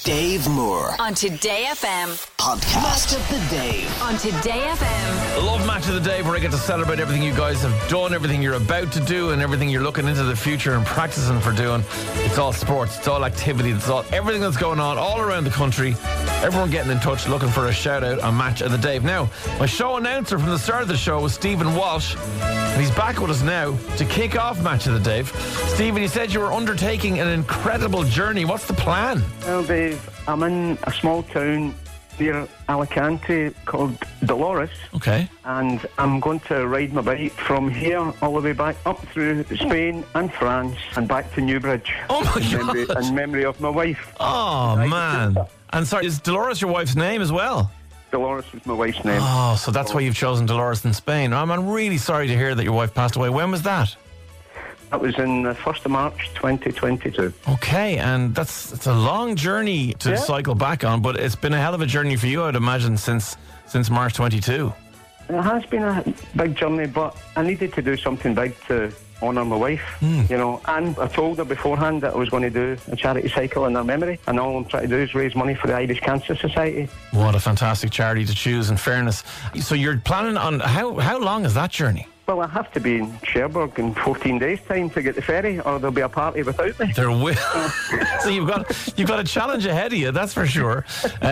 Dave Moore on Today FM. podcast. Match of the day. On Today FM. Love Match of the Day, where I get to celebrate everything you guys have done, everything you're about to do, and everything you're looking into the future and practicing for doing. It's all sports, it's all activity, it's all everything that's going on all around the country. Everyone getting in touch, looking for a shout out on Match of the Day. Now, my show announcer from the start of the show was Stephen Walsh, and he's back with us now to kick off Match of the Day. Stephen, you said you were undertaking an incredible journey. What's the plan? Well, Dave, I'm in a small town near Alicante called Dolores. Okay. And I'm going to ride my bike from here all the way back up through Spain and France and back to Newbridge. Oh my God. In memory of my wife. Oh, man. And sorry, is Dolores your wife's name as well? Dolores is my wife's name. Oh, so that's why you've chosen Dolores in Spain. I'm really sorry to hear that your wife passed away. When was that? That was in the 1st of March 2022. Okay, and it's a long journey to cycle back on, but it's been a hell of a journey for you, I'd imagine, since March 22. It has been a big journey, but I needed to do something big to honour my wife, you know, and I told her beforehand that I was going to do a charity cycle in her memory, and all I'm trying to do is raise money for the Irish Cancer Society. What a fantastic charity to choose, in fairness. So you're planning on, how long is that journey? Well, I have to be in Cherbourg in 14 days' time to get the ferry, or there'll be a party without me. There will. So you've got a challenge ahead of you, that's for sure.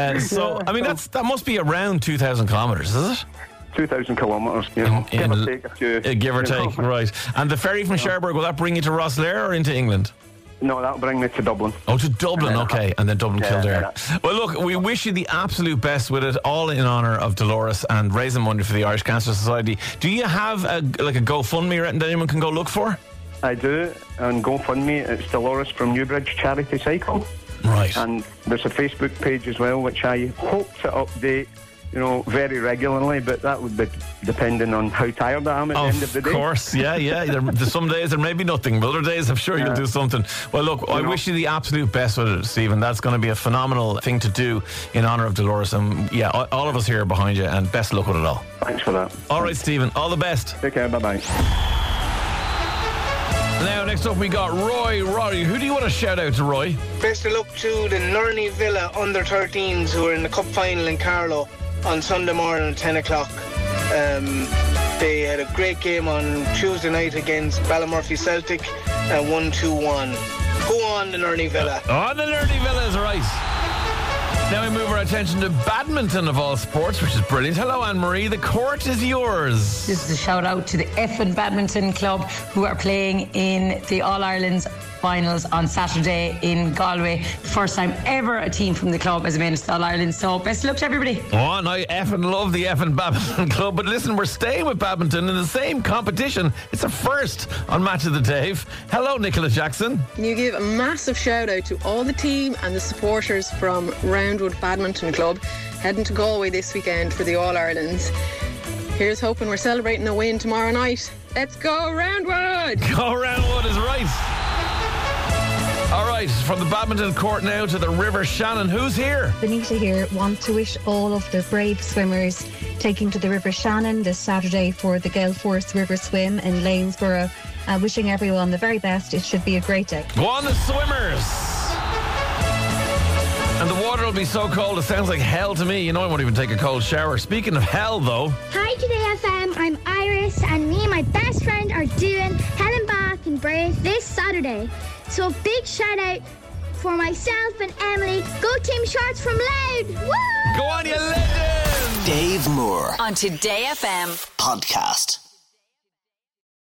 So, I mean, that must be around 2,000 kilometres, is it? 2,000 kilometres, you know, give or take a few. Give or take, right. And the ferry from Cherbourg, will that bring you to Rosslare or into England? No, that'll bring me to Dublin. Oh, to Dublin, okay. And then Dublin, Kildare. Well, look, we wish you the absolute best with it, all in honour of Dolores and raising money for the Irish Cancer Society. Do you have a GoFundMe that anyone can go look for? I do, and GoFundMe, it's Dolores from Newbridge Charity Cycle. Right. And there's a Facebook page as well, which I hope to update, you know, very regularly, but that would be depending on how tired I am at the end of the day. Of course, yeah. Some days there may be nothing, but other days I'm sure you'll do something. Well, look, I wish you the absolute best with it, Stephen. That's going to be a phenomenal thing to do in honour of Dolores. And yeah, all of us here are behind you, and best luck with it all. Thanks for that. All right, Stephen, all the best. Take care, bye-bye. Now, next up we got Roy. Who do you want to shout out to, Roy? Best of luck to the Nurney Villa under-13s who are in the cup final in Carlow on Sunday morning at 10 o'clock. They had a great game on Tuesday night against Ballymurphy Celtic and 1-2-1. Go on, the Nurney Villa. The Nurney Villa is right. Now we move our attention to badminton of all sports, which is brilliant. Hello, Anne-Marie. The court is yours. This is a shout out to the Effin Badminton Club, who are playing in the All-Ireland's finals on Saturday in Galway. First time ever a team from the club has made it to All-Ireland. So best of luck to everybody. Oh, and I effing love the Effin Badminton Club. But listen, we're staying with badminton in the same competition. It's a first on Match of the Dave. Hello, Nicola Jackson. Can you give a massive shout out to all the team and the supporters from Roundwood Badminton Club heading to Galway this weekend for the All-Irelands. Here's hoping we're celebrating a win tomorrow night. Let's go Roundwood! Go Roundwood is right. All right, from the badminton court now to the River Shannon. Who's here? Benita here. Want to wish all of the brave swimmers taking to the River Shannon this Saturday for the Gale Force River Swim in Lanesborough. Wishing everyone the very best. It should be a great day. Go on, the swimmers. And the water will be so cold it sounds like hell to me. You know I won't even take a cold shower. Speaking of hell, though. Hi, Today FM. I'm Iris, and me and my best friend are doing Helen Bath and Brave this Saturday. So a big shout out for myself and Emily. Go Team Shorts from Loud. Woo! Go on, you legend! Dave Moore on Today FM podcast.